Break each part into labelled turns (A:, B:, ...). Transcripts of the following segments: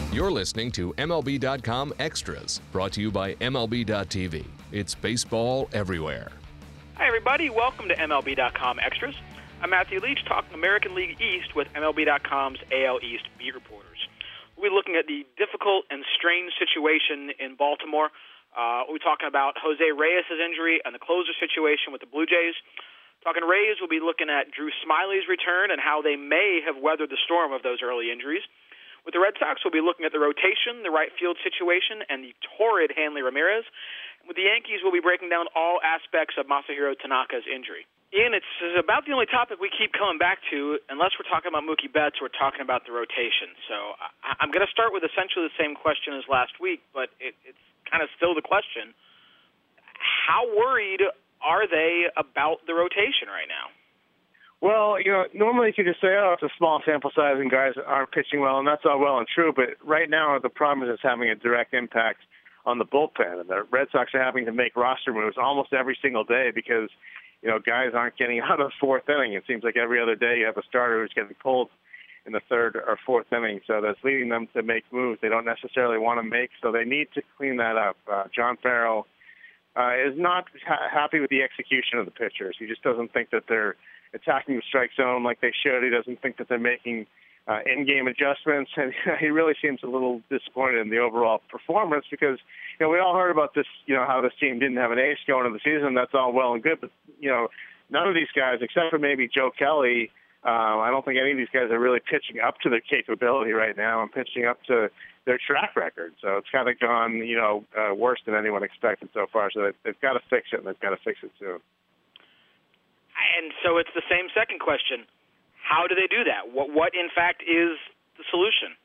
A: You're listening to MLB.com Extras, brought to you by MLB.tv. It's baseball everywhere.
B: Hi, everybody. Welcome to MLB.com Extras. I'm Matthew Leach, talking American League East with MLB.com's AL East beat reporters. We'll be looking at the difficult and strange situation in Baltimore. We'll be talking about Jose Reyes' injury and the closer situation with the Blue Jays. Talking Rays, we'll be looking at Drew Smyly's return and how they may have weathered the storm of those early injuries. With the Red Sox, we'll be looking at the rotation, the right field situation, and the torrid Hanley Ramirez. With the Yankees, we'll be breaking down all aspects of Masahiro Tanaka's injury. Ian, it's about the only topic we keep coming back to. Unless we're talking about Mookie Betts, we're talking about the rotation. So I'm going to start with essentially the same question as last week, but it's kind of still the question. How worried are they about the rotation right now?
C: Well, normally you could just say, it's a small sample size and guys aren't pitching well, and that's all well and true. But right now, the problem is it's having a direct impact on the bullpen. And the Red Sox are having to make roster moves almost every single day because, guys aren't getting out of the fourth inning. It seems like every other day you have a starter who's getting pulled in the third or fourth inning. So that's leading them to make moves they don't necessarily want to make. So they need to clean that up. John Farrell is not happy with the execution of the pitchers. He just doesn't think that they're attacking the strike zone like they should. He doesn't think that they're making in-game adjustments, and he really seems a little disappointed in the overall performance because, we all heard about this, how this team didn't have an ace going into the season. That's all well and good, but, none of these guys, except for maybe Joe Kelly, I don't think any of these guys are really pitching up to their capability right now and pitching up to their track record. So it's kind of gone, worse than anyone expected so far. So they've got to fix it, and they've got to fix it soon.
B: And so it's the same second question. How do they do that? What in fact, is the solution?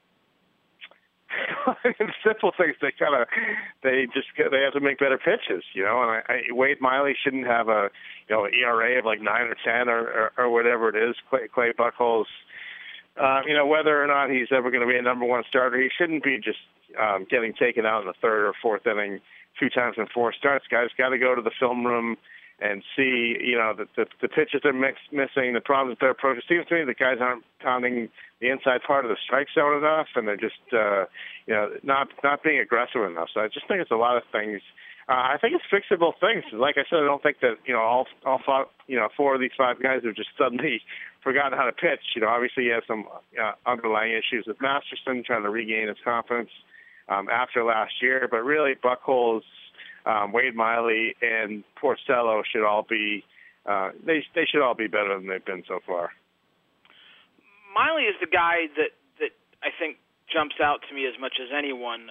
C: Simple things. They have to make better pitches, And Wade Miley shouldn't have a ERA of like 9 or 10 or whatever it is. Clay Buchholz, whether or not he's ever going to be a number one starter, he shouldn't be just getting taken out in the third or fourth inning 2 times in 4 starts. Guys got to go to the film room and see, the pitches they're missing, the problems with their approach. It seems to me the guys aren't pounding the inside part of the strike zone enough, and they're just, not being aggressive enough. So I just think it's a lot of things. I think it's fixable things. Like I said, I don't think that, all 4 of these 5 guys have just suddenly forgotten how to pitch. Obviously he has some underlying issues with Masterson, trying to regain his confidence after last year. But really, Buchholz, Wade Miley, and Porcello should all be they should all be better than they've been so far.
B: Miley is the guy that I think jumps out to me as much as anyone.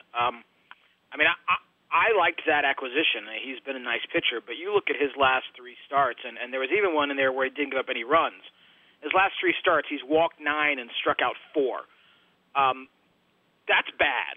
B: I liked that acquisition. He's been a nice pitcher, but you look at his last 3 starts, and there was even one in there where he didn't give up any runs. His last 3 starts, he's walked 9 and struck out 4. That's bad.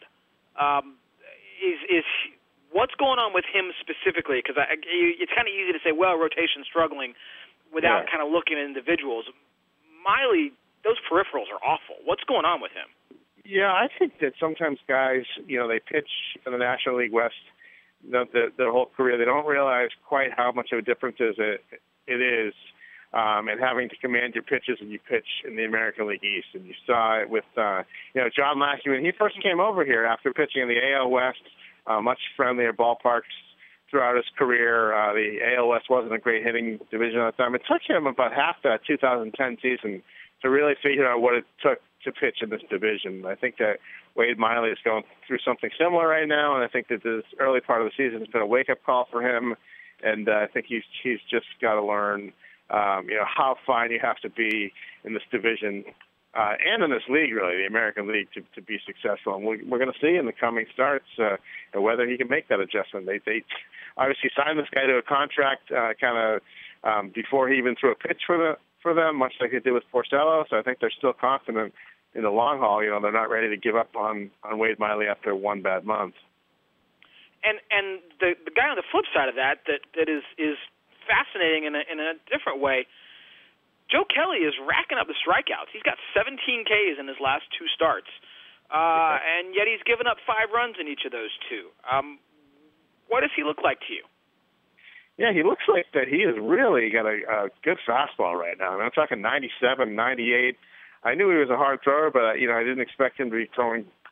B: What's going on with him specifically? Because it's kind of easy to say, well, rotation's struggling without kind of looking at individuals. Miley, those peripherals are awful. What's going on with him?
C: Yeah, I think that sometimes guys, they pitch in the National League West their whole career. They don't realize quite how much of a difference it is and having to command your pitches when you pitch in the American League East. And you saw it with, John Lackey when he first came over here after pitching in the AL West, much friendlier ballparks throughout his career. The AL West wasn't a great hitting division at the time. It took him about half that 2010 season to really figure out what it took to pitch in this division. I think that Wade Miley is going through something similar right now, and I think that this early part of the season has been a wake-up call for him, and I think he's just got to learn how fine you have to be in this division and in this league, really, the American League, to be successful. And we're going to see in the coming starts whether he can make that adjustment. They obviously signed this guy to a contract before he even threw a pitch for them, much like they did with Porcello. So I think they're still confident in the long haul. They're not ready to give up on Wade Miley after 1 bad month.
B: And the guy on the flip side of that is fascinating in a different way. Joe Kelly is racking up the strikeouts. He's got 17 Ks in his last 2 starts, and yet he's given up 5 runs in each of those 2. What does he look like to you?
C: Yeah, he looks like that he has really got a good fastball right now. I'm talking 97, 98. I knew he was a hard thrower, but I didn't expect him to be throwing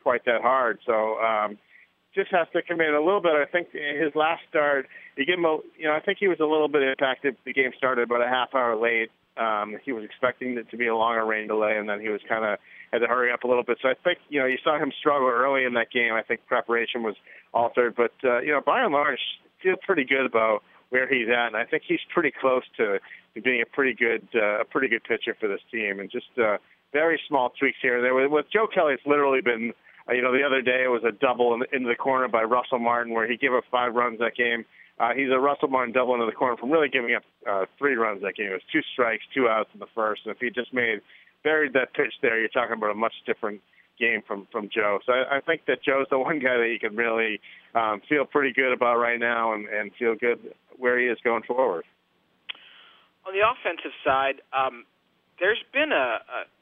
C: quite that hard. So just has to come in a little bit. I think his last start, you give him I think he was a little bit impacted. The game started about a half hour late. He was expecting it to be a longer rain delay, and then he was kind of had to hurry up a little bit. So I think, you saw him struggle early in that game. I think preparation was altered. But, by and large, feel pretty good about where he's at. And I think he's pretty close to being a pretty good pitcher for this team. And just very small tweaks here and there. With Joe Kelly, it's literally been, the other day it was a double into the corner by Russell Martin where he gave up 5 runs that game. He's a Russell Martin double into the corner from really giving up 3 runs that game. It was 2 strikes, 2 outs in the first. And if he just buried that pitch there, you're talking about a much different game from Joe. So I think that Joe's the one guy that you can really feel pretty good about right now and feel good where he is going forward.
B: On the offensive side, there's been a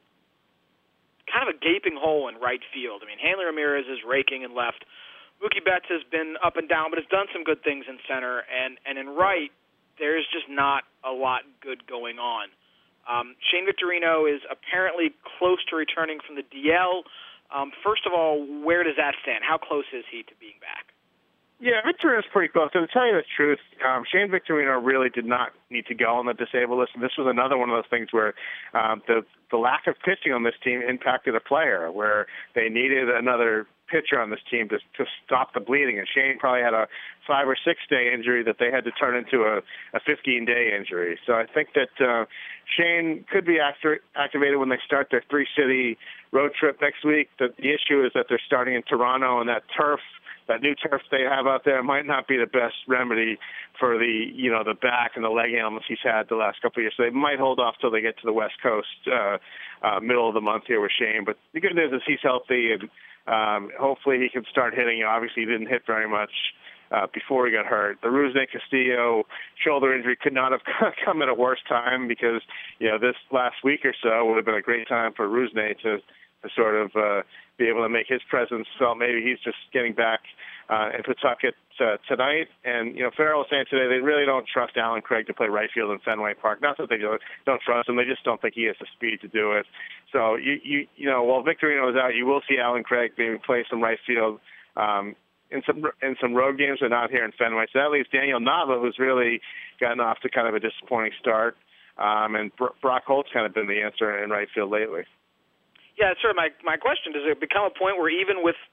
B: kind of a gaping hole in right field. I mean, Hanley Ramirez is raking in left. Mookie Betts has been up and down, but has done some good things in center. And in right, there's just not a lot good going on. Shane Victorino is apparently close to returning from the DL. First of all, where does that stand? How close is he to being back?
C: Yeah, Victorino's pretty close. And to tell you the truth, Shane Victorino really did not need to go on the disabled list. And this was another one of those things where the lack of pitching on this team impacted a player, where they needed another pitcher on this team to stop the bleeding. And Shane probably had a 5 or 6 day injury that they had to turn into a 15-day injury. So I think that Shane could be activated when they start their 3-city road trip next week. The issue is that they're starting in Toronto, and that new turf they have out there might not be the best remedy for the back and the leg ailments he's had the last couple of years. So they might hold off till they get to the West Coast middle of the month here with Shane. But the good news is he's healthy, and hopefully he can start hitting. Obviously, he didn't hit very much before he got hurt. The Rusney Castillo shoulder injury could not have come at a worse time, because this last week or so would have been a great time for Rusney to sort of be able to make his presence felt. Maybe he's just getting back in Pawtucket tonight. And Farrell was saying today they really don't trust Alan Craig to play right field in Fenway Park. Not that they don't trust him, they just don't think he has the speed to do it. So while Victorino is out, you will see Alan Craig maybe play some right field in some road games, but not here in Fenway. So that leaves Daniel Nava, who's really gotten off to kind of a disappointing start, and Brock Holt's kind of been the answer in right field lately.
B: Yeah, that's sort of my question. Does it become a point where even with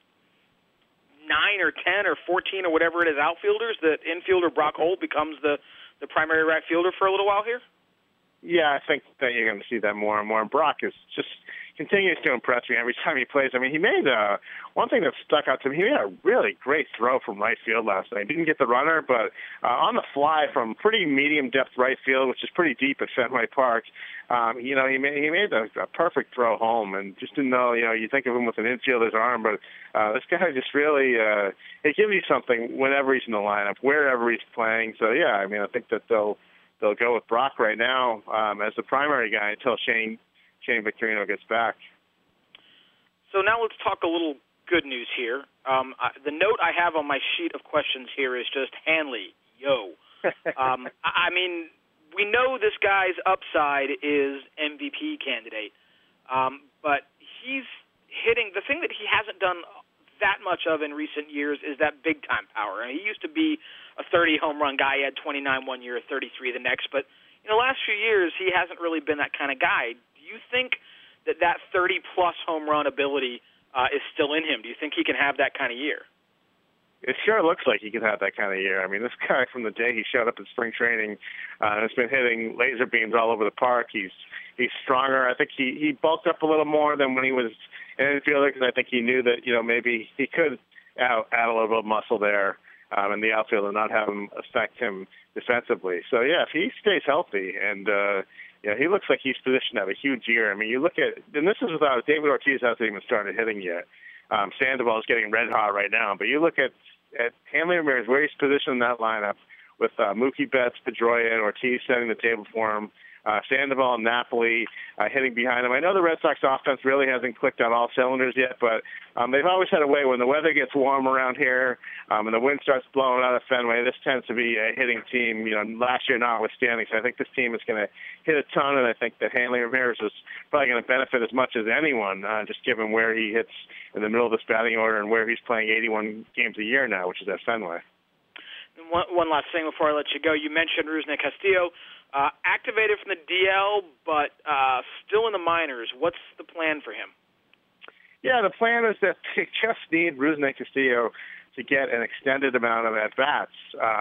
B: 9 or 10 or 14 or whatever it is outfielders, that infielder Brock Holt becomes the primary right fielder for a little while here?
C: Yeah, I think that you're going to see that more and more. And Brock is just continues to impress me every time he plays. I mean, he made one thing that stuck out to me. He made a really great throw from right field last night. He didn't get the runner, but on the fly from pretty medium depth right field, which is pretty deep at Fenway Park, he made a perfect throw home, and just didn't know. You think of him with an infielder's arm, but this guy just really it gives you something whenever he's in the lineup, wherever he's playing. So yeah, I mean, I think that they'll go with Brock right now as the primary guy until Shane Victorino gets back.
B: So now let's talk a little good news here. The note I have on my sheet of questions here is just Hanley, yo. I mean, we know this guy's upside is MVP candidate, but he's hitting. The thing that he hasn't done that much of in recent years is that big-time power. I mean, he used to be a 30-home run guy. He had 29 one year, 33 the next. But in the last few years, he hasn't really been that kind of guy. Do you think that 30-plus home run ability is still in him? Do you think he can have that kind of year?
C: It sure looks like he can have that kind of year. I mean, this guy, from the day he showed up in spring training, has been hitting laser beams all over the park. He's stronger. I think he bulked up a little more than when he was an infielder, because I think he knew that maybe he could add a little bit of muscle there in the outfield and not have him affect him defensively. So yeah, if he stays healthy and he looks like he's positioned to have a huge year. I mean, you look at, and this is without David Ortiz hasn't even started hitting yet. Sandoval is getting red hot right now, but you look at Hanley Ramirez, where he's positioned in that lineup with Mookie Betts, Pedroia, and Ortiz setting the table for him. Sandoval and Napoli hitting behind them. I know the Red Sox offense really hasn't clicked on all cylinders yet, but they've always had a way when the weather gets warm around here and the wind starts blowing out of Fenway, this tends to be a hitting team, last year notwithstanding. So I think this team is going to hit a ton, and I think that Hanley Ramirez is probably going to benefit as much as anyone, just given where he hits in the middle of this batting order and where he's playing 81 games a year now, which is at Fenway.
B: One last thing before I let you go. You mentioned Rusney Castillo, activated from the DL, but still in the minors. What's the plan for him?
C: Yeah, the plan is that they just need Rusney Castillo to get an extended amount of at-bats,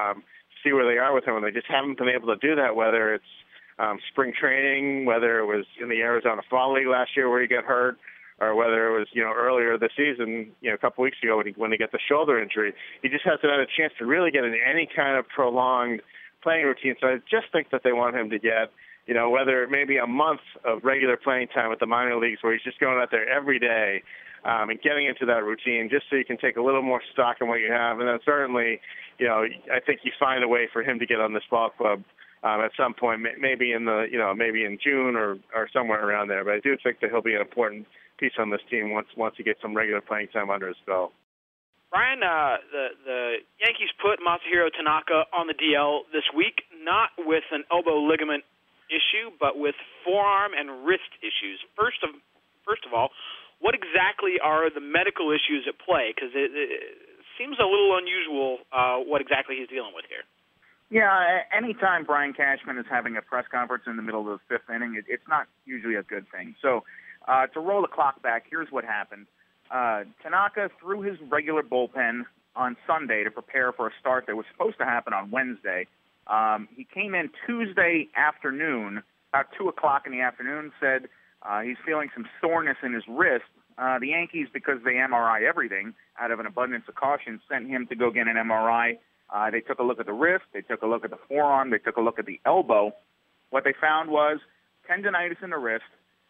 C: see where they are with him, and they just haven't been able to do that, whether it's spring training, whether it was in the Arizona Fall League last year where he got hurt, or whether it was, earlier this season, a couple weeks ago when he got the shoulder injury. He just hasn't had a chance to really get in any kind of prolonged playing routine. So I just think that they want him to get, whether it may be a month of regular playing time with the minor leagues where he's just going out there every day and getting into that routine just so you can take a little more stock in what you have. And then certainly, I think you find a way for him to get on this ball club at some point, maybe in maybe in June or somewhere around there. But I do think that he'll be an important piece on this team once he gets some regular playing time under his belt.
B: Brian, the Yankees put Masahiro Tanaka on the DL this week, not with an elbow ligament issue, but with forearm and wrist issues. First of all, what exactly are the medical issues at play? Because it seems a little unusual what exactly he's dealing with here.
D: Yeah, anytime Brian Cashman is having a press conference in the middle of the fifth inning, it's not usually a good thing. So to roll the clock back, here's what happened. Tanaka threw his regular bullpen on Sunday to prepare for a start that was supposed to happen on Wednesday. He came in Tuesday afternoon, about 2 o'clock in the afternoon, said he's feeling some soreness in his wrist. The Yankees, because they MRI everything, out of an abundance of caution, sent him to go get an MRI. They took a look at the wrist, they took a look at the forearm, they took a look at the elbow. What they found was tendonitis in the wrist,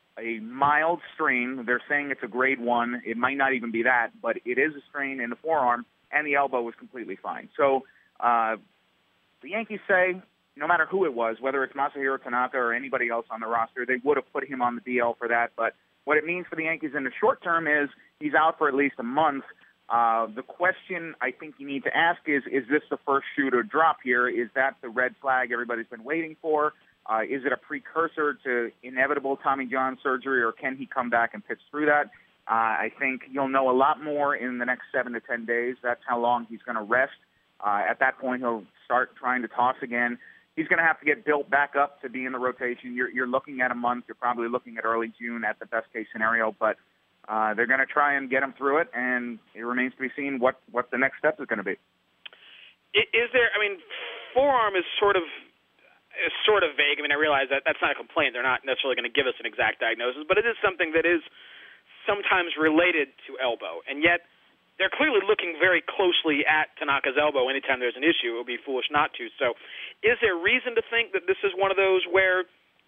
D: a mild strain. They're saying it's a grade 1. It might not even be that, but it is a strain in the forearm, and the elbow was completely fine. So the Yankees say no matter who it was, whether it's Masahiro Tanaka or anybody else on the roster, they would have put him on the DL for that. But what it means for the Yankees in the short term is he's out for at least a month. The question I think you need to ask is this the first shoe to drop here? Is that the red flag everybody's been waiting for? Is it a precursor to inevitable Tommy John surgery, or can he come back and pitch through that? I think you'll know a lot more in the next 7 to 10 days. That's how long he's going to rest. At that point, he'll start trying to toss again. He's going to have to get built back up to be in the rotation. You're looking at a month. You're probably looking at early June at the best-case scenario, but they're going to try and get him through it, and it remains to be seen what the next step is going to be.
B: Is there, forearm is sort of vague. I realize that that's not a complaint. They're not necessarily going to give us an exact diagnosis, but it is something that is sometimes related to elbow. And yet they're clearly looking very closely at Tanaka's elbow. Anytime there's an issue, it would be foolish not to. So is there reason to think that this is one of those where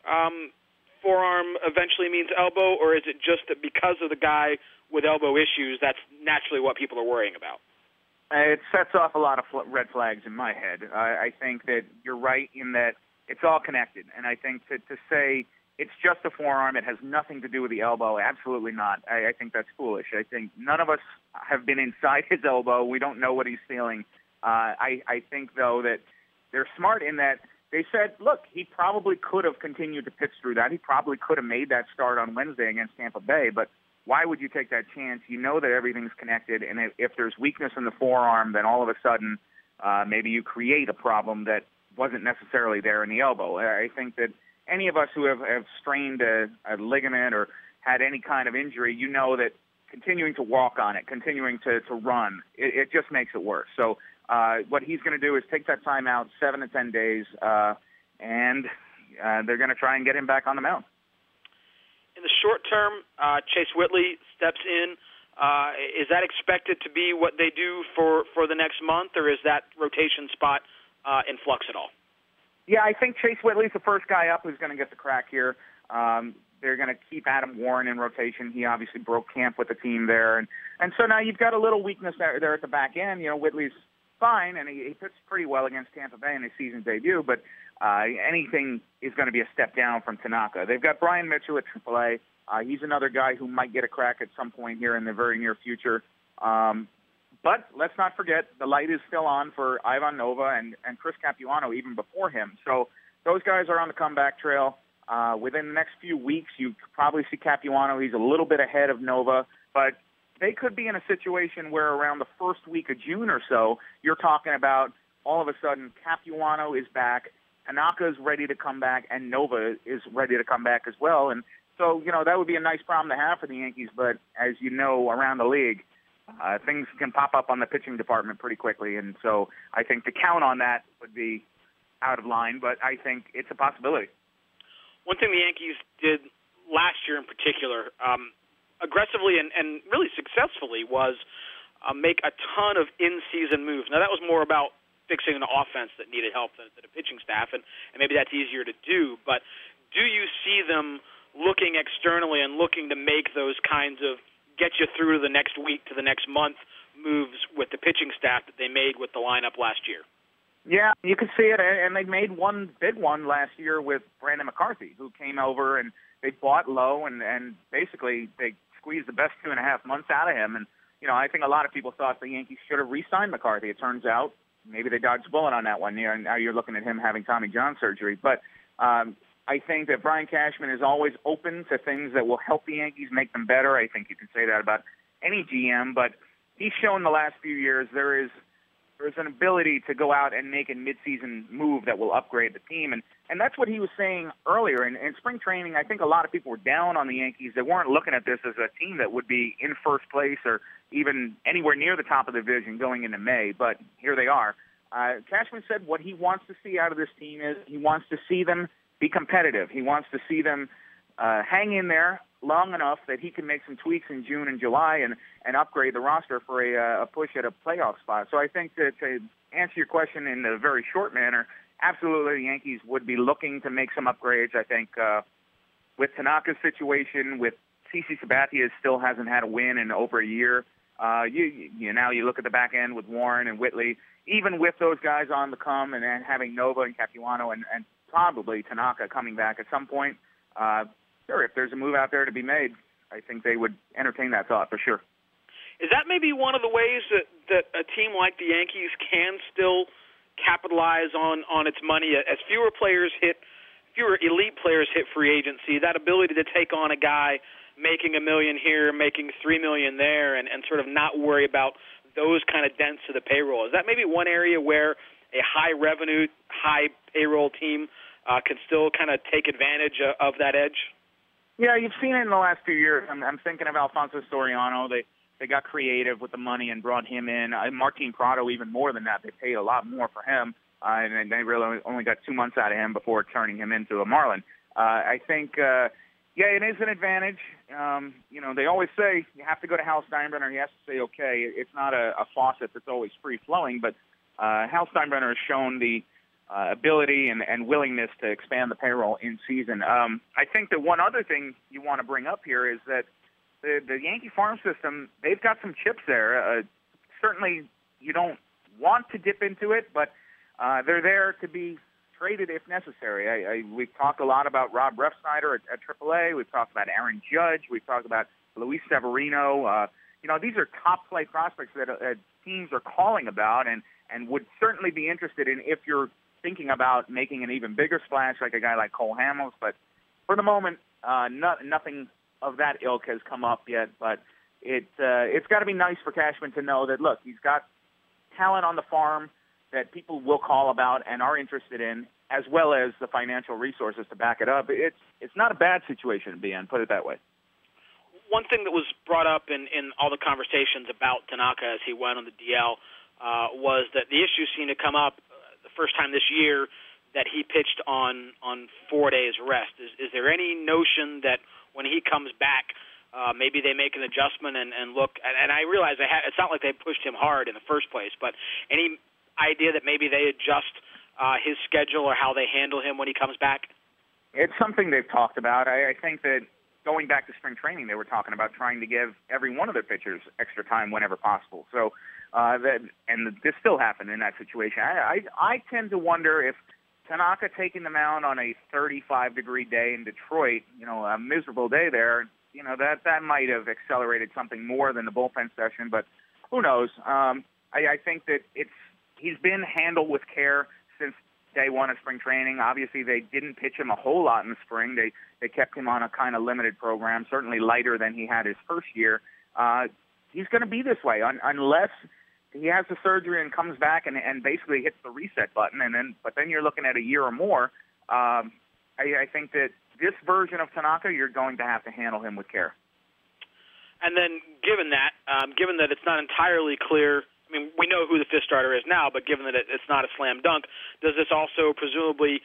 B: forearm eventually means elbow, or is it just that because of the guy with elbow issues, that's naturally what people are worrying about?
D: It sets off a lot of red flags in my head. I think that you're right in that it's all connected. And I think to say it's just a forearm, it has nothing to do with the elbow, absolutely not. I think that's foolish. I think none of us have been inside his elbow. We don't know what he's feeling. I think, though, that they're smart in that they said, look, he probably could have continued to pitch through that. He probably could have made that start on Wednesday against Tampa Bay, but why would you take that chance? You know that everything's connected, and if there's weakness in the forearm, then all of a sudden maybe you create a problem that wasn't necessarily there in the elbow. I think that any of us who have strained a ligament or had any kind of injury, you know that continuing to walk on it, continuing to run, it just makes it worse. So what he's going to do is take that time out, 7 to 10 days, and they're going to try and get him back on the mound.
B: In the short term, Chase Whitley steps in. Is that expected to be what they do for the next month, or is that rotation spot in flux at all?
D: Yeah, I think Chase Whitley's the first guy up who's going to get the crack here. They're going to keep Adam Warren in rotation. He obviously broke camp with the team there. And so now you've got a little weakness there at the back end. You know, Whitley's fine, and he pitched pretty well against Tampa Bay in his season debut, but anything is going to be a step down from Tanaka. They've got Brian Mitchell at AAA. He's another guy who might get a crack at some point here in the very near future. But let's not forget, the light is still on for Ivan Nova and Chris Capuano even before him. So those guys are on the comeback trail. Within the next few weeks, you could probably see Capuano. He's a little bit ahead of Nova, but they could be in a situation where around the first week of June or so, you're talking about all of a sudden Capuano is back, Tanaka is ready to come back, and Nova is ready to come back as well. And so, that would be a nice problem to have for the Yankees, but as you know, around the league, things can pop up on the pitching department pretty quickly, and so I think to count on that would be out of line, but I think it's a possibility.
B: One thing the Yankees did last year in particular, aggressively and really successfully, was make a ton of in-season moves. Now, that was more about fixing an offense that needed help than a pitching staff, and maybe that's easier to do, but do you see them looking externally and looking to make those kinds of get you through to the next week, to the next month moves with the pitching staff that they made with the lineup last year?
D: Yeah, you can see it, and they made one big one last year with Brandon McCarthy, who came over, and they bought low, and basically they squeezed the best 2.5 months out of him. And, I think a lot of people thought the Yankees should have re-signed McCarthy. It turns out maybe they dodged a bullet on that one. Now you're looking at him having Tommy John surgery. But I think that Brian Cashman is always open to things that will help the Yankees make them better. I think you can say that about any GM, but he's shown the last few years there's an ability to go out and make a midseason move that will upgrade the team. And that's what he was saying earlier. In spring training, I think a lot of people were down on the Yankees. They weren't looking at this as a team that would be in first place or even anywhere near the top of the division going into May, but here they are. Cashman said what he wants to see out of this team is he wants to see them be competitive. He wants to see them hang in there long enough that he can make some tweaks in June and July and upgrade the roster for a push at a playoff spot. So I think that to answer your question in a very short manner, absolutely the Yankees would be looking to make some upgrades. I think with Tanaka's situation, with CC Sabathia still hasn't had a win in over a year. Now you look at the back end with Warren and Whitley. Even with those guys on the come and then having Nova and Capuano and probably Tanaka coming back at some point, sure, if there's a move out there to be made, I think they would entertain that thought for sure.
B: Is that maybe one of the ways that a team like the Yankees can still capitalize on its money as fewer elite players hit free agency, that ability to take on a guy making $1 million here, making $3 million there, and sort of not worry about those kind of dents to the payroll? Is that maybe one area where a high-revenue, high-payroll team can still kind of take advantage of that edge?
D: Yeah, you've seen it in the last few years. I'm thinking of Alfonso Soriano. They got creative with the money and brought him in. Martin Prado, even more than that. They paid a lot more for him, and they really only got 2 months out of him before turning him into a Marlin. I think, it is an advantage. They always say you have to go to Hal Steinbrenner. He has to say, okay, it's not a faucet that's always free-flowing, but Hal Steinbrenner has shown the ability and willingness to expand the payroll in season. I think that one other thing you want to bring up here is that the Yankee farm system, they've got some chips there. Certainly you don't want to dip into it, but they're there to be traded if necessary. We've talked a lot about Rob Refsnyder at AAA. We've talked about Aaron Judge. We've talked about Luis Severino. These are top-flight prospects that teams are calling about and would certainly be interested in if you're thinking about making an even bigger splash like a guy like Cole Hamels. But for the moment, nothing of that ilk has come up yet. But it's got to be nice for Cashman to know that, look, he's got talent on the farm that people will call about and are interested in, as well as the financial resources to back it up. It's not a bad situation to be in, put it that way.
B: One thing that was brought up in all the conversations about Tanaka as he went on the DL was that the issue seemed to come up the first time this year that he pitched on 4 days rest. Is there any notion that when he comes back, maybe they make an adjustment and look? And I realize it's not like they pushed him hard in the first place, but any idea that maybe they adjust his schedule or how they handle him when he comes back?
D: It's something they've talked about. I think that going back to spring training, they were talking about trying to give every one of their pitchers extra time whenever possible. So this still happened in that situation. I tend to wonder if Tanaka taking the mound on a 35-degree day in Detroit, a miserable day there, that might have accelerated something more than the bullpen session, but who knows? I think that he's been handled with care since day one of spring training. Obviously, they didn't pitch him a whole lot in the spring. They kept him on a kind of limited program, certainly lighter than he had his first year. He's going to be this way unless he has the surgery and comes back and basically hits the reset button. But then you're looking at a year or more. I think that this version of Tanaka, you're going to have to handle him with care.
B: And then given that it's not entirely clear, I mean, we know who the fifth starter is now, but given that it's not a slam dunk, does this also presumably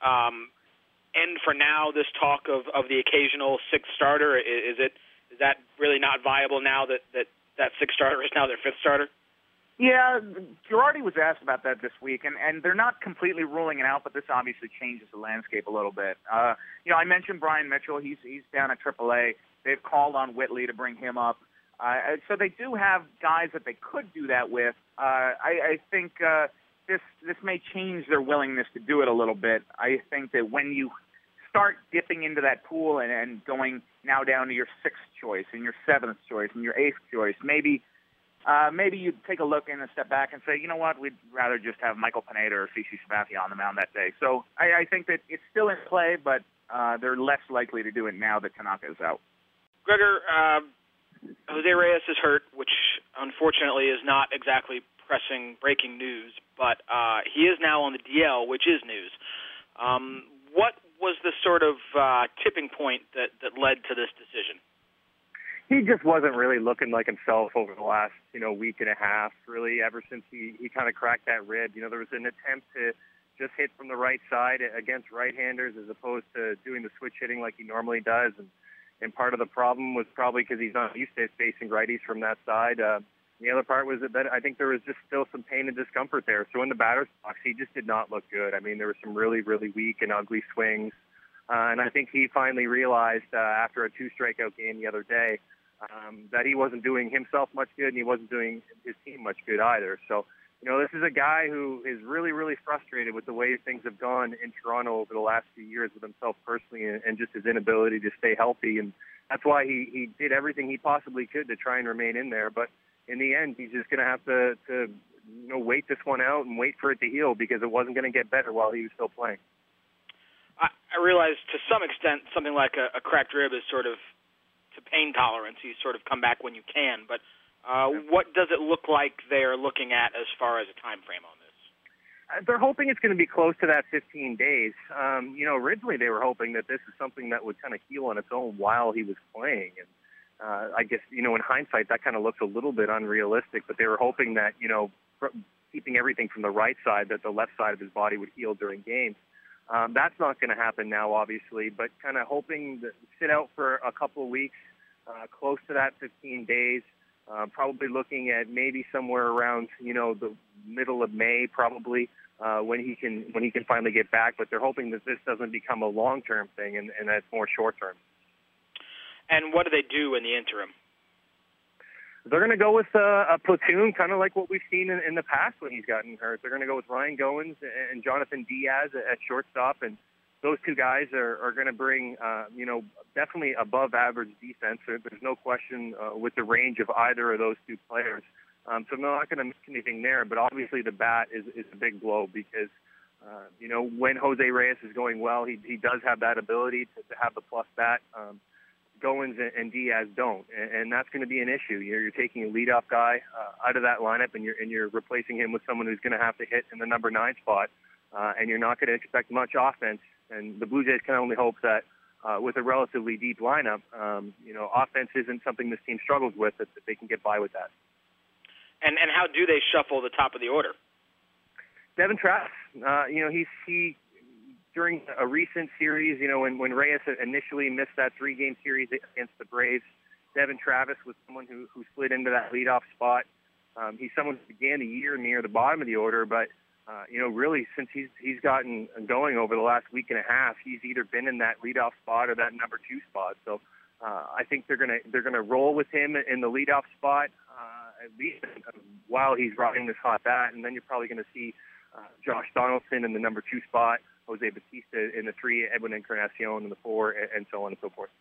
B: end for now this talk of the occasional sixth starter? Is that really not viable now that sixth starter is now their fifth starter?
D: Yeah, Girardi was asked about that this week, and they're not completely ruling it out, but this obviously changes the landscape a little bit. I mentioned Brian Mitchell. He's down at AAA. They've called on Whitley to bring him up. So they do have guys that they could do that with. I think this may change their willingness to do it a little bit. I think that when you start dipping into that pool and going now down to your sixth choice and your seventh choice and your eighth choice, maybe you take a look and a step back and say, you know what, we'd rather just have Michael Pineda or CC Sabathia on the mound that day. So I think that it's still in play, but they're less likely to do it now that Tanaka is out.
B: Gregor, Jose Reyes is hurt, which unfortunately is not exactly pressing breaking news, but he is now on the DL, which is news. What was the sort of tipping point that led to this decision?
E: He just wasn't really looking like himself over the last, week and a half, really, ever since he kind of cracked that rib. There was an attempt to just hit from the right side against right-handers as opposed to doing the switch hitting like he normally does. And part of the problem was probably because he's not used to facing righties from that side. The other part was that I think there was just still some pain and discomfort there. So in the batter's box, he just did not look good. I mean, there were some really, really weak and ugly swings. And I think he finally realized after a 2-strikeout game the other day that he wasn't doing himself much good and he wasn't doing his team much good either. So, this is a guy who is really, really frustrated with the way things have gone in Toronto over the last few years with himself personally and just his inability to stay healthy. And that's why he did everything he possibly could to try and remain in there. But in the end, he's just going to have to wait this one out and wait for it to heal because it wasn't going to get better while he was still playing.
B: I realize to some extent something like a cracked rib is sort of to pain tolerance. You sort of come back when you can. But what does it look like they're looking at as far as a time frame on this?
E: They're hoping it's going to be close to that 15 days. Originally they were hoping that this is something that would kind of heal on its own while he was playing. And I guess, in hindsight, that kind of looks a little bit unrealistic, but they were hoping that, keeping everything from the right side, that the left side of his body would heal during games. That's not going to happen now, obviously, but kind of hoping to sit out for a couple of weeks, close to that 15 days, probably looking at maybe somewhere around, the middle of May, probably, when he can finally get back. But they're hoping that this doesn't become a long-term thing and that it's more short-term.
B: And what do they do in the interim?
E: They're going to go with a platoon, kind of like what we've seen in the past when he's gotten hurt. They're going to go with Ryan Goins and Jonathan Diaz at shortstop, and those two guys are going to bring, definitely above-average defense. There's no question with the range of either of those two players. So they're not going to miss anything there, but obviously the bat is a big blow because, when Jose Reyes is going well, he does have that ability to have the plus bat. Goins and Diaz don't, and that's going to be an issue. You're taking a leadoff guy out of that lineup, and you're replacing him with someone who's going to have to hit in the number 9 spot, and you're not going to expect much offense. And the Blue Jays can only hope that with a relatively deep lineup, offense isn't something this team struggles with, that they can get by with that.
B: And how do they shuffle the top of the order?
E: Devin Travis, he during a recent series, when Reyes initially missed that 3-game series against the Braves, Devin Travis was someone who slid into that leadoff spot. He's someone who began the year near the bottom of the order, but really since he's gotten going over the last week and a half, he's either been in that leadoff spot or that number 2 spot. So I think they're gonna roll with him in the leadoff spot at least while he's riding this hot bat, and then you're probably going to see Josh Donaldson in the number 2 spot. Jose Bautista in the 3, Edwin Encarnacion in the 4, and so on and so forth.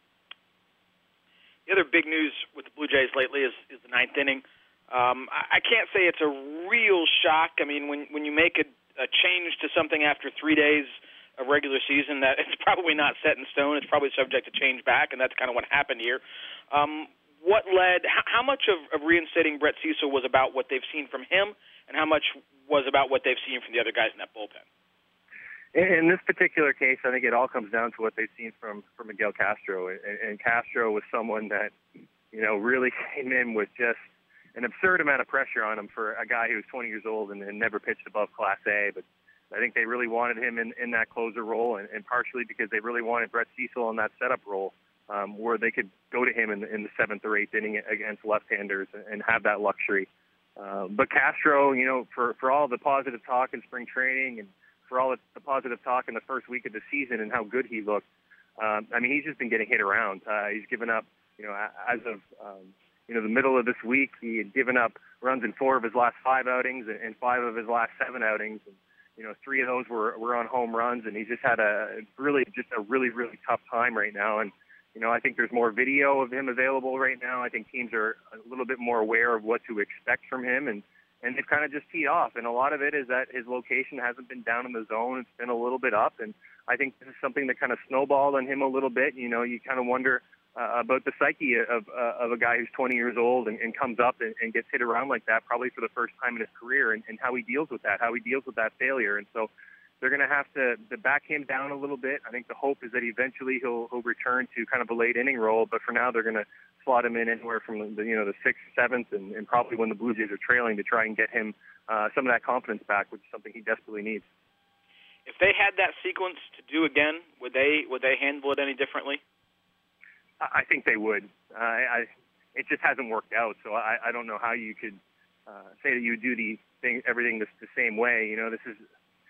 B: The other big news with the Blue Jays lately is the 9th inning. I can't say it's a real shock. I mean, when you make a change to something after 3 days of regular season, that it's probably not set in stone. It's probably subject to change back, and that's kind of what happened here. What led? How much of reinstating Brett Cecil was about what they've seen from him, and how much was about what they've seen from the other guys in that bullpen?
E: In this particular case, I think it all comes down to what they've seen from Miguel Castro. And Castro was someone that, really came in with just an absurd amount of pressure on him for a guy who was 20 years old and never pitched above Class A. But I think they really wanted him in that closer role, and partially because they really wanted Brett Cecil in that setup role, where they could go to him in the 7th or 8th inning against left-handers and have that luxury. But Castro, for all the positive talk in spring training and for all the positive talk in the first week of the season and how good he looked, he's just been getting hit around. He's given up, as of the middle of this week, he had given up runs in 4 of his last 5 outings and 5 of his last 7 outings. And, 3 of those were on home runs, and he just had a really tough time right now. And, I think there's more video of him available right now. I think teams are a little bit more aware of what to expect from him, and they've kind of just teed off. And a lot of it is that his location hasn't been down in the zone. It's been a little bit up, and I think this is something that kind of snowballed on him a little bit. You kind of wonder about the psyche of a guy who's 20 years old and comes up and gets hit around like that, probably for the first time in his career, and how he deals with that, failure. And so they're going to have to back him down a little bit. I think the hope is that eventually he'll return to kind of a late inning role, but for now they're going to slot him in anywhere from the 6th, 7th, and probably when the Blue Jays are trailing to try and get him some of that confidence back, which is something he desperately needs.
B: If they had that sequence to do again, would they handle it any differently?
E: I think they would. It just hasn't worked out, so I don't know how you could say that you would do everything the same way. This is.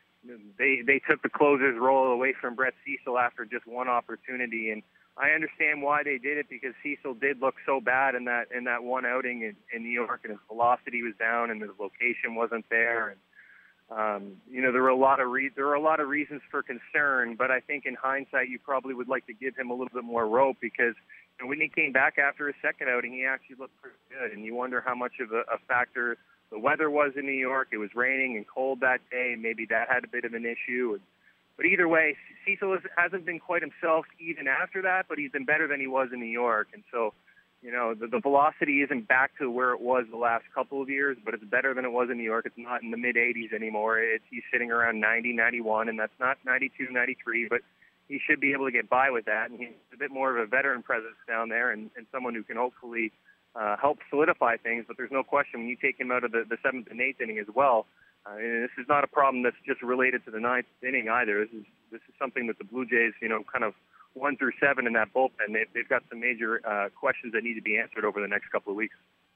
E: They took the closer's role away from Brett Cecil after just one opportunity, and I understand why they did it, because Cecil did look so bad in that one outing in New York, and his velocity was down and his location wasn't there, and there were a lot of reasons for concern. But I think in hindsight, you probably would like to give him a little bit more rope, because when he came back after his second outing, he actually looked pretty good, and you wonder how much of a factor the weather was in New York. It was raining and cold that day. Maybe that had a bit of an issue. But either way, Cecil hasn't been quite himself even after that, but he's been better than he was in New York. And so, the velocity isn't back to where it was the last couple of years, but it's better than it was in New York. It's not in the mid-80s anymore. He's sitting around 90, 91, and that's not 92, 93, but he should be able to get by with that. And he's a bit more of a veteran presence down there and someone who can hopefully help solidify things. But there's no question when you take him out of the 7th and 8th inning as well, and this is not a problem that's just related to the 9th inning either. This is something that the Blue Jays, kind of 1 through 7 in that bullpen, they've got some major questions that need to be answered over the next couple of weeks.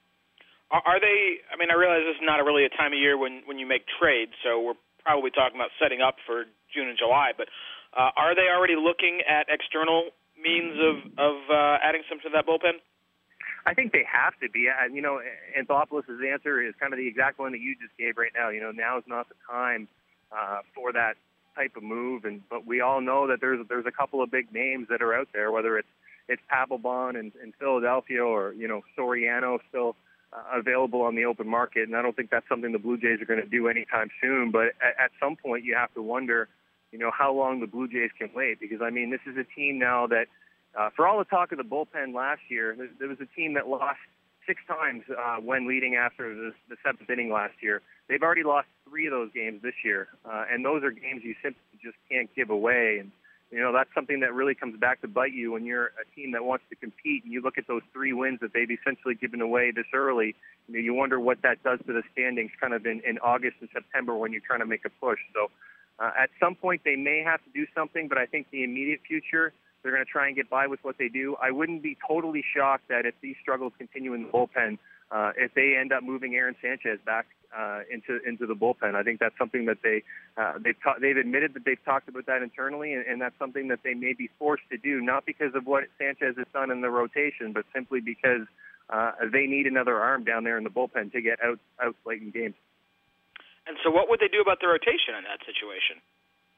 B: Are they? I mean, I realize this is not really a time of year when you make trades, so we're probably talking about setting up for June and July. But are they already looking at external means of adding some to that bullpen?
E: I think they have to be. Anthopoulos' answer is kind of the exact one that you just gave right now. Now is not the time for that type of move, but we all know that there's a couple of big names that are out there, whether it's Papelbon in Philadelphia or Soriano still available on the open market, and I don't think that's something the Blue Jays are going to do anytime soon. But at some point, you have to wonder, how long the Blue Jays can wait, because this is a team now that. For all the talk of the bullpen last year, there was a team that lost 6 times when leading after the 7th inning last year. They've already lost 3 of those games this year, and those are games you simply just can't give away. And that's something that really comes back to bite you when you're a team that wants to compete. And you look at those 3 wins that they've essentially given away this early. You wonder what that does to the standings, kind of in August and September when you're trying to make a push. So at some point they may have to do something, but I think the immediate future, they're going to try and get by with what they do. I wouldn't be totally shocked that if these struggles continue in the bullpen, if they end up moving Aaron Sanchez back into the bullpen. I think that's something that they've admitted that they've talked about that internally, and that's something that they may be forced to do, not because of what Sanchez has done in the rotation, but simply because they need another arm down there in the bullpen to get out late in games.
B: And so what would they do about the rotation in that situation?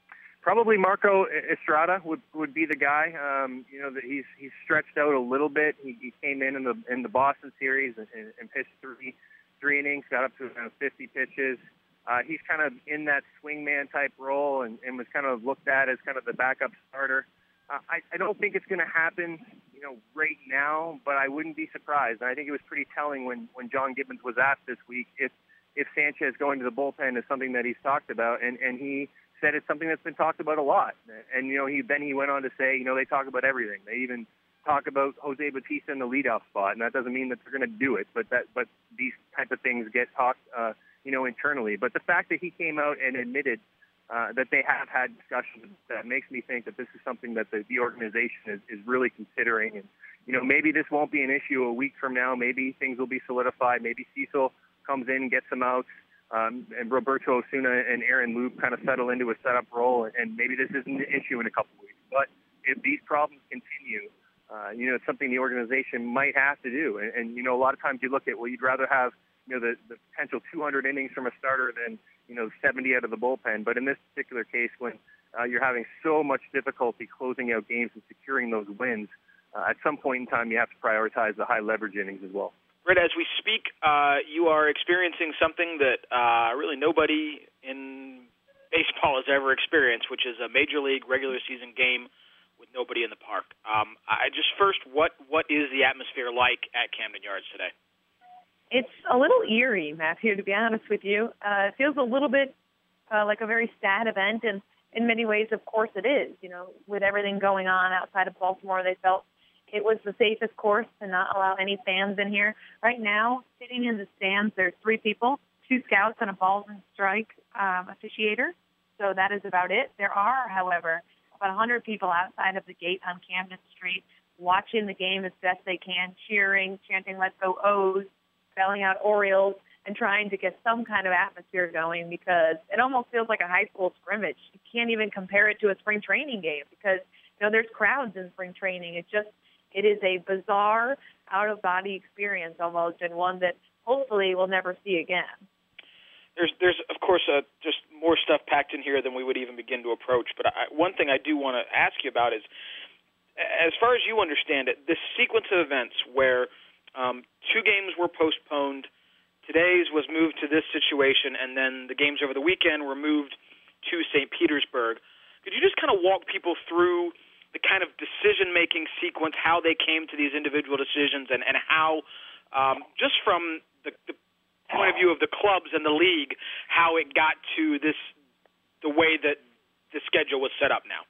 E: Probably Marco Estrada would be the guy. That he's stretched out a little bit. He came in the Boston series and pitched three innings, got up to around 50 pitches. He's kind of in that swingman type role and was kind of looked at as kind of the backup starter. I don't think it's going to happen, right now, but I wouldn't be surprised. And I think it was pretty telling when John Gibbons was asked this week if Sanchez going to the bullpen is something that he's talked about, and he said it's something that's been talked about a lot. And he went on to say, they talk about everything. They even talk about Jose Bautista in the leadoff spot, and that doesn't mean that they're going to do it, but these type of things get talked, internally. But the fact that he came out and admitted that they have had discussions, that makes me think that this is something that the organization is really considering. And, maybe this won't be an issue a week from now. Maybe things will be solidified. Maybe Cecil comes in, gets some outs, and Roberto Osuna and Aaron Loup kind of settle into a setup role, and maybe this isn't an issue in a couple of weeks. But if these problems continue, it's something the organization might have to do. And a lot of times you look at, you'd rather have, the potential 200 innings from a starter than, 70 out of the bullpen. But in this particular case, when you're having so much difficulty closing out games and securing those wins, at some point in time you have to prioritize the high leverage innings as well.
B: Brett, as we speak, you are experiencing something that really nobody in baseball has ever experienced, which is a Major League regular season game with nobody in the park. What is the atmosphere like at Camden Yards today?
F: It's a little eerie, Matthew, to be honest with you. It feels a little bit like a very sad event, and in many ways, of course, it is. With everything going on outside of Baltimore, they felt it was the safest course to not allow any fans in here. Right now, sitting in the stands, there's 3 people, 2 scouts and a balls and strike officiator. So that is about it. There are, however, about 100 people outside of the gate on Camden Street watching the game as best they can, cheering, chanting "Let's go O's," spelling out Orioles, and trying to get some kind of atmosphere going, because it almost feels like a high school scrimmage. You can't even compare it to a spring training game because, there's crowds in spring training. It is a bizarre, out-of-body experience almost, and one that hopefully we'll never see again.
B: There's of course, just more stuff packed in here than we would even begin to approach. But one thing I do want to ask you about is, as far as you understand it, this sequence of events where 2 games were postponed, today's was moved to this situation, and then the games over the weekend were moved to St. Petersburg. Could you just kind of walk people through the kind of decision-making sequence, how they came to these individual decisions, and how, just from the point of view of the clubs and the league, how it got to the way that the schedule was set up now?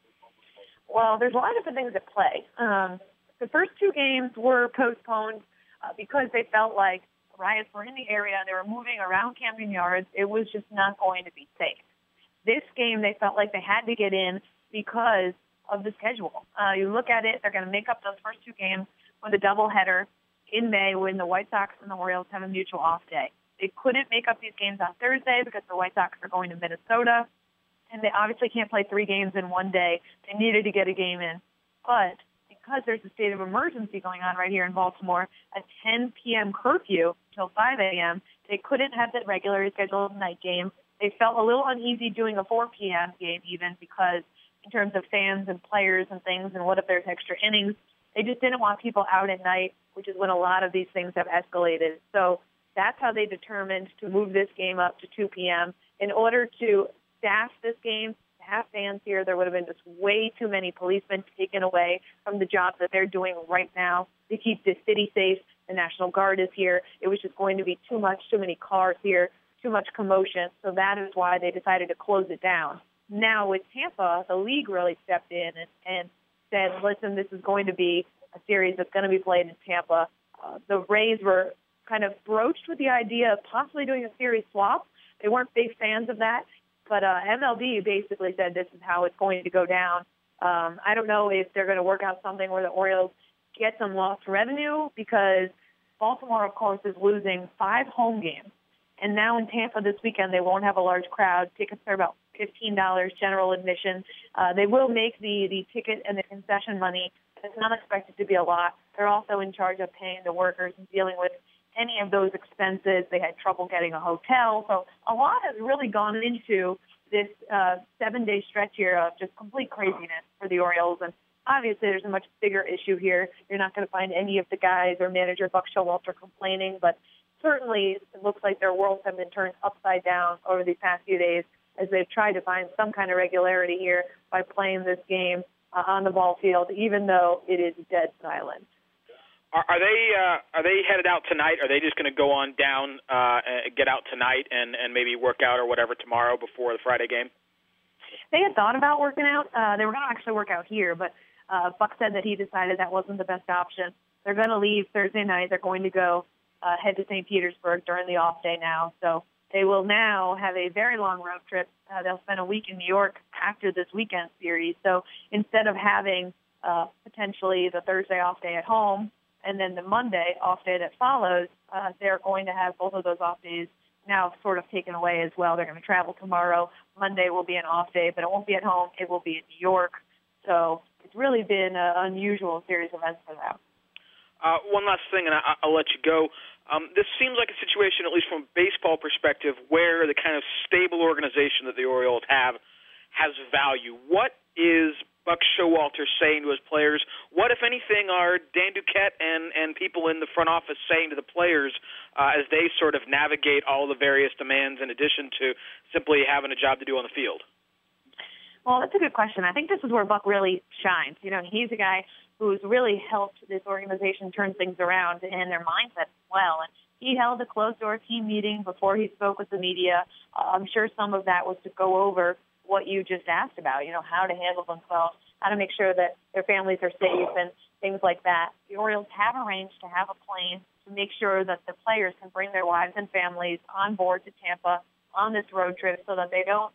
F: Well, there's a lot of different things at play. The first 2 games were postponed because they felt like riots were in the area, they were moving around Camden Yards. It was just not going to be safe. This game, they felt like they had to get in because of the schedule. You look at it, they're going to make up those first 2 games with a doubleheader in May when the White Sox and the Orioles have a mutual off day. They couldn't make up these games on Thursday because the White Sox are going to Minnesota, and they obviously can't play 3 games in one day. They needed to get a game in. But because there's a state of emergency going on right here in Baltimore, a 10 p.m. curfew till 5 a.m., they couldn't have the regularly scheduled night game. They felt a little uneasy doing a 4 p.m. game even because in terms of fans and players and things, and what if there's extra innings, they just didn't want people out at night, which is when a lot of these things have escalated. So that's how they determined to move this game up to 2 p.m. In order to staff this game, to have fans here, there would have been just way too many policemen taken away from the job that they're doing right now to keep this city safe. The National Guard is here. It was just going to be too many cars here, too much commotion. So that is why they decided to close it down. Now with Tampa, the league really stepped in and said, listen, this is going to be a series that's going to be played in Tampa. The Rays were kind of broached with the idea of possibly doing a series swap. They weren't big fans of that, but MLB basically said this is how it's going to go down. I don't know if they're going to work out something where the Orioles get some lost revenue, because Baltimore, of course, is losing 5 home games. And now in Tampa this weekend, they won't have a large crowd. Tickets are about $15 general admission. They will make the ticket and the concession money. It's not expected to be a lot. They're also in charge of paying the workers and dealing with any of those expenses. They had trouble getting a hotel. So a lot has really gone into this 7-day stretch here of just complete craziness for the Orioles. And obviously there's a much bigger issue here. You're not going to find any of the guys or manager Buck Showalter complaining, but certainly it looks like their worlds have been turned upside down over these past few days as they've tried to find some kind of regularity here by playing this game on the ball field, even though it is dead silent.
B: Are they headed out tonight? Are they just going to go on down, get out tonight, and maybe work out or whatever tomorrow before the Friday game?
F: They had thought about working out. They were going to actually work out here, but Buck said that he decided that wasn't the best option. They're going to leave Thursday night. They're going to go head to St. Petersburg during the off day now. So they will now have a very long road trip. They'll spend a week in New York after this weekend series. So instead of having potentially the Thursday off day at home and then the Monday off day that follows, they're going to have both of those off days now sort of taken away as well. They're going to travel tomorrow. Monday will be an off day, but it won't be at home. It will be in New York. So it's really been an unusual series of events for them.
B: One last thing, and I'll let you go. This seems like a situation, at least from a baseball perspective, where the kind of stable organization that the Orioles have has value. What is Buck Showalter saying to his players? What, if anything, are Dan Duquette and people in the front office saying to the players as they sort of navigate all the various demands in addition to simply having a job to do on the field?
F: Well, that's a good question. I think this is where Buck really shines. You know, he's a guy who's really helped this organization turn things around and their mindset as well. And he held a closed-door team meeting before he spoke with the media. I'm sure some of that was to go over what you just asked about, you know, how to handle themselves, how to make sure that their families are safe and things like that. The Orioles have arranged to have a plane to make sure that the players can bring their wives and families on board to Tampa on this road trip so that they don't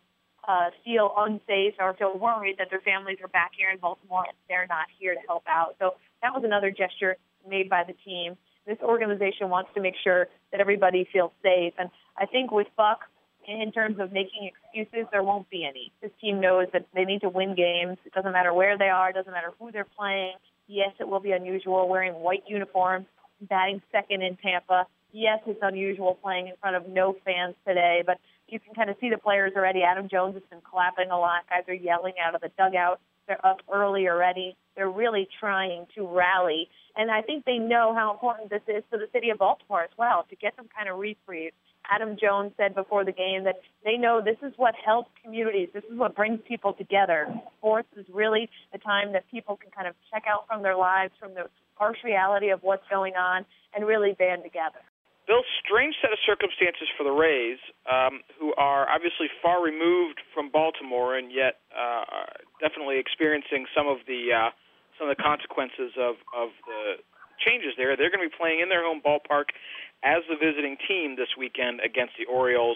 F: feel unsafe or feel worried that their families are back here in Baltimore and they're not here to help out. So that was another gesture made by the team. This organization wants to make sure that everybody feels safe. And I think with Buck, in terms of making excuses, there won't be any. This team knows that they need to win games. It doesn't matter where they are. It doesn't matter who they're playing. Yes, it will be unusual wearing white uniforms, batting second in Tampa. Yes, it's unusual playing in front of no fans today, but you can kind of see the players already. Adam Jones has been clapping a lot. Guys are yelling out of the dugout. They're up early already. They're really trying to rally. And I think they know how important this is for the city of Baltimore as well, to get some kind of reprieve. Adam Jones said before the game that they know this is what helps communities. This is what brings people together. Sports is really the time that people can kind of check out from their lives, from the harsh reality of what's going on, and really band together.
B: Bill, strange set of circumstances for the Rays, who are obviously far removed from Baltimore and yet definitely experiencing some of the consequences of the changes there. They're going to be playing in their home ballpark as the visiting team this weekend against the Orioles.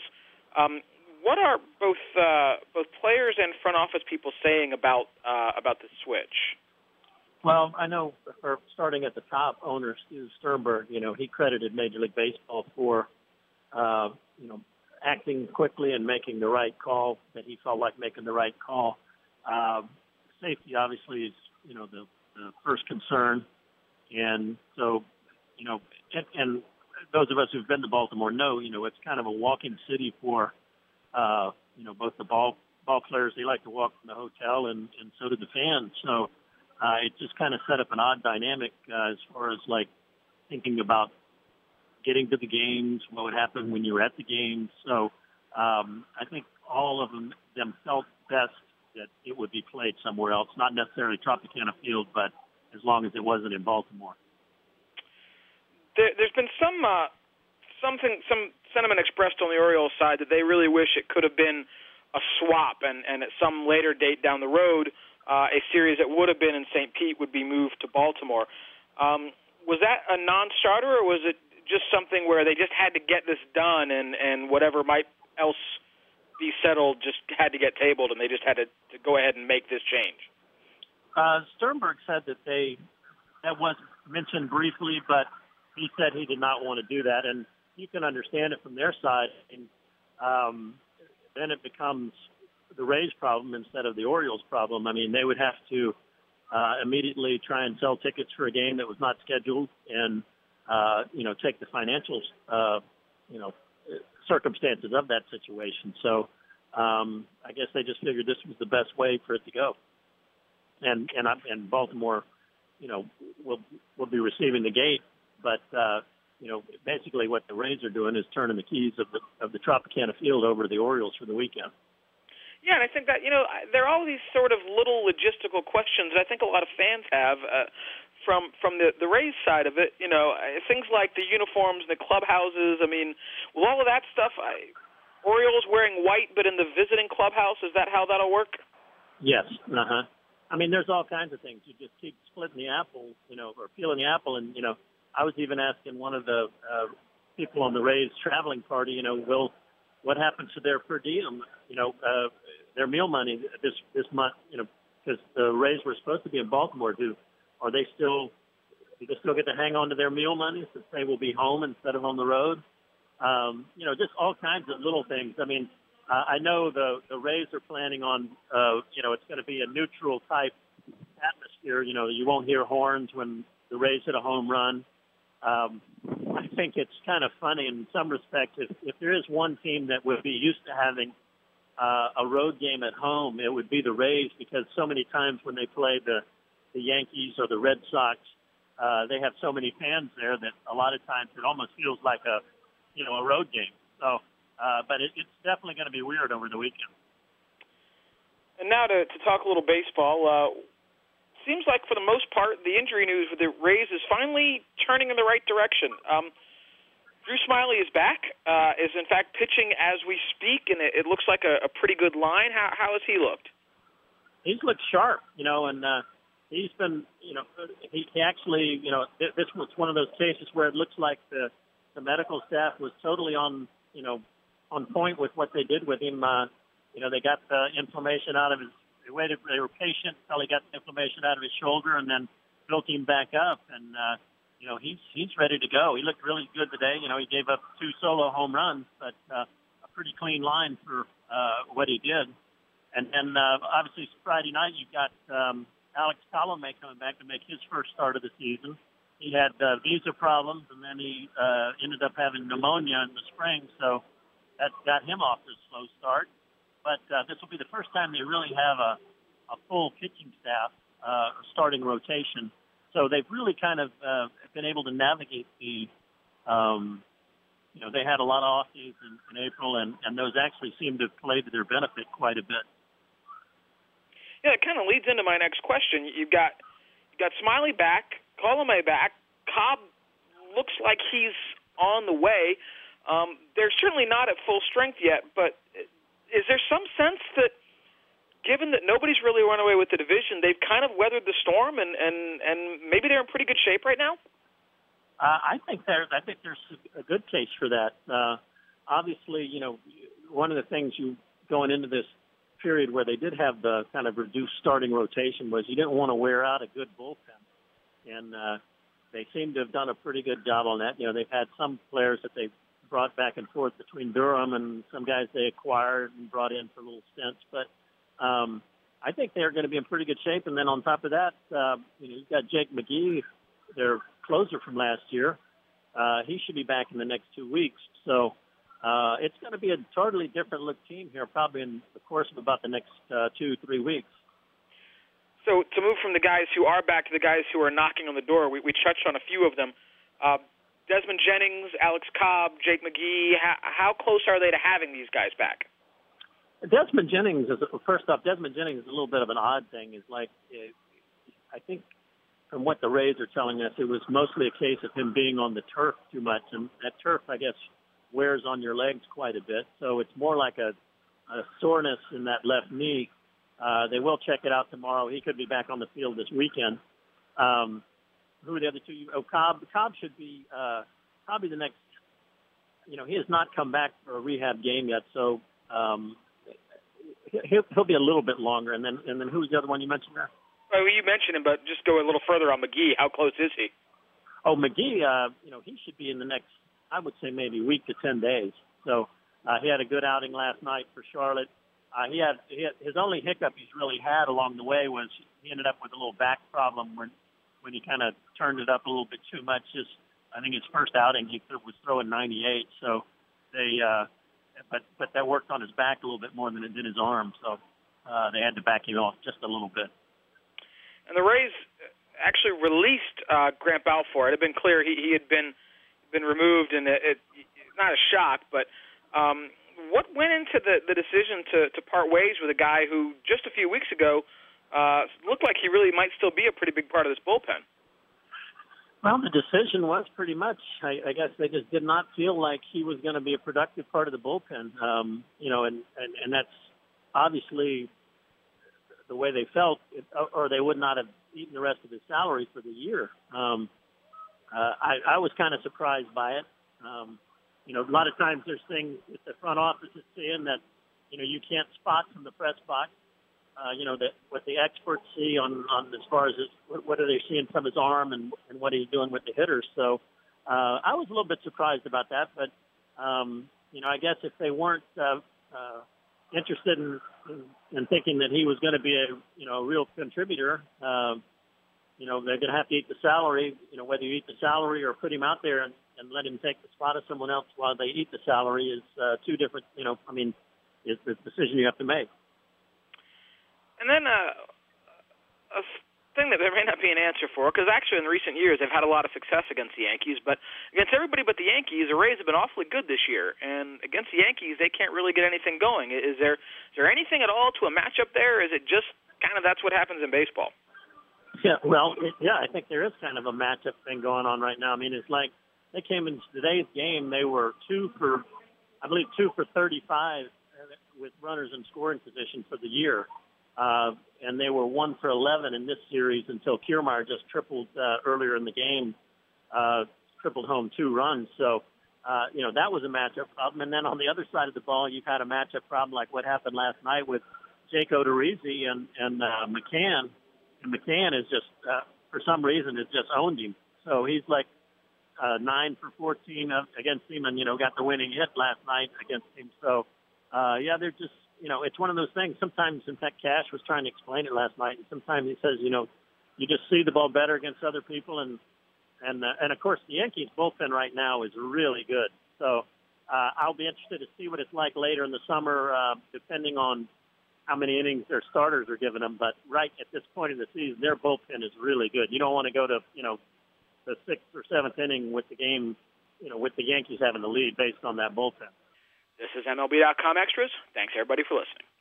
B: What are both players and front office people saying about the switch?
G: Well, I know, for starting at the top, owner Stu Sternberg, you know, he credited Major League Baseball for, acting quickly and making the right call, that he felt like making the right call. Safety, obviously, is, you know, the first concern. And so, you know, and those of us who've been to Baltimore know, you know, it's kind of a walking city for, both the ball players. They like to walk from the hotel, and so do the fans. So it just kind of set up an odd dynamic as far as, like, thinking about getting to the games, what would happen when you were at the games. So I think all of them felt best that it would be played somewhere else, not necessarily Tropicana Field, but as long as it wasn't in Baltimore.
B: There's been some sentiment expressed on the Orioles side that they really wish it could have been a swap, and at some later date down the road, a series that would have been in St. Pete would be moved to Baltimore. Was that a non-starter, or was it just something where they just had to get this done, and whatever might else be settled just had to get tabled, and they just had to go ahead and make this change?
G: Sternberg said that that was mentioned briefly, but he said he did not want to do that, and you can understand it from their side. And then it becomes the Rays' problem instead of the Orioles' problem. I mean, they would have to immediately try and sell tickets for a game that was not scheduled, and take the financial circumstances of that situation. So I guess they just figured this was the best way for it to go. And Baltimore, will be receiving the gate, but basically what the Rays are doing is turning the keys of the Tropicana Field over to the Orioles for the weekend.
B: Yeah, and I think that, there are all these sort of little logistical questions that I think a lot of fans have from the Rays side of it. Things like the uniforms, the clubhouses. I mean, with all of that stuff, Orioles wearing white, but in the visiting clubhouse, is that how that'll work?
G: Yes. Uh-huh. I mean, there's all kinds of things. You just keep splitting the apple, or peeling the apple. And, I was even asking one of the people on the Rays traveling party, what happens to their per diem, their meal money this month, because the Rays were supposed to be in Baltimore. Do they still get to hang on to their meal money since they will be home instead of on the road? Just all kinds of little things. I mean, I know the Rays are planning on, it's going to be a neutral type atmosphere. You won't hear horns when the Rays hit a home run. I think it's kind of funny in some respects. If there is one team that would be used to having a road game at home, it would be the Rays, because so many times when they play the Yankees or the Red Sox, they have so many fans there that a lot of times it almost feels like a road game. So, but it's definitely going to be weird over the weekend.
B: And now to talk a little baseball, seems like for the most part the injury news with the Rays is finally turning in the right direction. Drew Smyly is back, is in fact pitching as we speak, and it looks like a pretty good line. How has he looked?
G: He's looked sharp, and he's been, he actually, this was one of those cases where it looks like the medical staff was totally on point with what they did with him. They got the inflammation out of his. They were patient until he got the inflammation out of his shoulder, and then built him back up. And he's ready to go. He looked really good today. He gave up 2 solo home runs, but a pretty clean line for what he did. And then obviously Friday night you've got Alex Colomé coming back to make his first start of the season. He had visa problems, and then he ended up having pneumonia in the spring, so that got him off to a slow start. But this will be the first time they really have a full pitching staff, starting rotation. So they've really kind of been able to navigate the, they had a lot of off days in April, and those actually seem to play to their benefit quite a bit.
B: Yeah, it kind of leads into my next question. You've got Smyly back, Colomé back, Cobb looks like he's on the way. They're certainly not at full strength yet, but is there some sense that, given that nobody's really run away with the division, they've kind of weathered the storm and maybe they're in pretty good shape right now?
G: I think there's a good case for that. Obviously, one of the things going into this period where they did have the kind of reduced starting rotation was you didn't want to wear out a good bullpen, and they seem to have done a pretty good job on that. They've had some players that they've brought back and forth between Durham and some guys they acquired and brought in for little stints. But I think they're going to be in pretty good shape. And then on top of that, you've got Jake McGee, their closer from last year. He should be back in the next 2 weeks. So it's going to be a totally different look team here probably in the course of about the next 2-3 weeks.
B: So to move from the guys who are back to the guys who are knocking on the door, we touched on a few of them. Desmond Jennings, Alex Cobb, Jake McGee, how close are they to having these guys back?
G: Desmond Jennings is a little bit of an odd thing. I think from what the Rays are telling us, it was mostly a case of him being on the turf too much, and that turf, I guess, wears on your legs quite a bit. So it's more like a soreness in that left knee. They will check it out tomorrow. He could be back on the field this weekend. Who are the other two? Cobb. Cobb should be probably the next. He has not come back for a rehab game yet, so he'll be a little bit longer. And then who's the other one you mentioned there?
B: Well, you mentioned him, but just go a little further on McGee. How close is he?
G: Oh, McGee. He should be in the next, I would say, maybe week to 10 days. So he had a good outing last night for Charlotte. He had his only hiccup he's really had along the way was he ended up with a little back problem when he kind of turned it up a little bit too much. I think his first outing he was throwing 98, so they but that worked on his back a little bit more than it did his arm. So they had to back him off just a little bit.
B: And the Rays actually released Grant Balfour. It had been clear he had been removed, and it's not a shock, but what went into the decision to part ways with a guy who just a few weeks ago looked like he really might still be a pretty big part of this bullpen?
G: Well, the decision was pretty much, I guess they just did not feel like he was going to be a productive part of the bullpen, and that's obviously the way they felt, or they would not have eaten the rest of his salary for the year. I was kind of surprised by it. A lot of times there's things that the front office is saying that, you can't spot from the press box. That what the experts see on as far as what are they seeing from his arm and what he's doing with the hitters. So I was a little bit surprised about that, but I guess if they weren't interested in thinking that he was going to be a real contributor, they're going to have to eat the salary. Whether you eat the salary or put him out there and let him take the spot of someone else while they eat the salary is two different. It's the decision you have to make.
B: And then a thing that there may not be an answer for, because actually in recent years they've had a lot of success against the Yankees, but against everybody but the Yankees, the Rays have been awfully good this year. And against the Yankees, they can't really get anything going. Is there anything at all to a matchup there? Or is it just kind of that's what happens in baseball?
G: Yeah, well, I think there is kind of a matchup thing going on right now. I mean, it's like they came in today's game, they were 2 for 35 with runners in scoring position for the year. And they were 1 for 11 in this series until Kiermaier just tripled earlier in the game, tripled home 2 runs. So, that was a matchup problem. And then on the other side of the ball, you've had a matchup problem like what happened last night with Jake Odorizzi and McCann. And McCann is just, for some reason, has just owned him. So he's like 9 for 14 against him and, got the winning hit last night against him. So, they're just, it's one of those things. Sometimes, in fact, Cash was trying to explain it last night. Sometimes he says, you just see the ball better against other people. And of course, the Yankees bullpen right now is really good. So I'll be interested to see what it's like later in the summer, depending on how many innings their starters are giving them. But right at this point in the season, their bullpen is really good. You don't want to go to, the 6th or 7th inning with the game, with the Yankees having the lead based on that bullpen.
B: This is MLB.com Extras. Thanks, everybody, for listening.